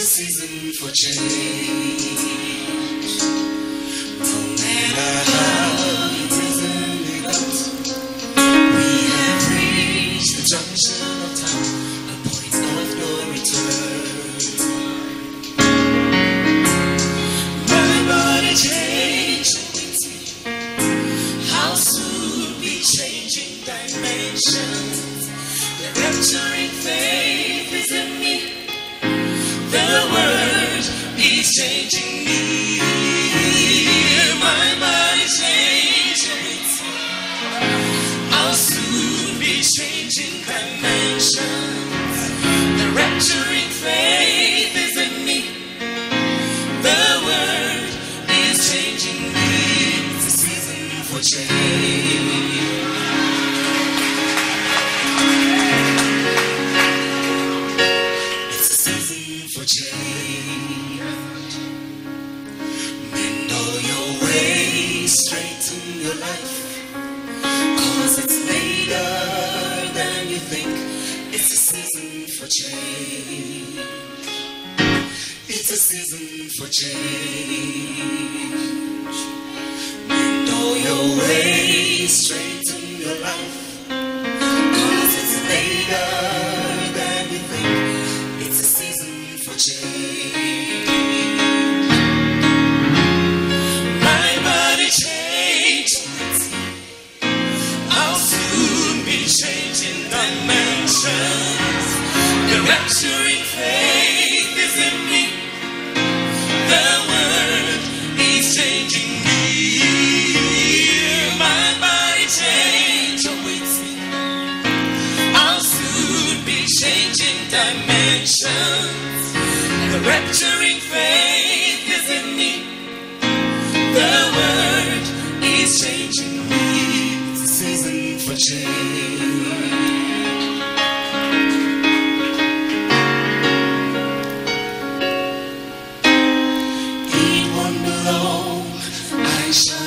season for change. No matter how reason it out, we have reached the junction of time, a point of no return. My body changed with me. How soon be changing dimensions? The rapturing faith is in me. The word is changing me. My body changing with me. I'll soon be changing dimensions. The rapturing faith is in me. The word is changing me. It's a season for change. For change, mend all your ways, straighten your life, 'cause it's later than you think. It's a season for change. It's a season for change. Mend all your ways, straighten your life, 'cause it's later than you think. It's a season for change. My body changed. I'll soon be changing dimensions. The rapturing faith is in me. The word is changing me. My body change awaits me. I'll soon be changing dimensions. The rapturing faith is in me. The word is changing me. It's a season for change. Eat one below, I shall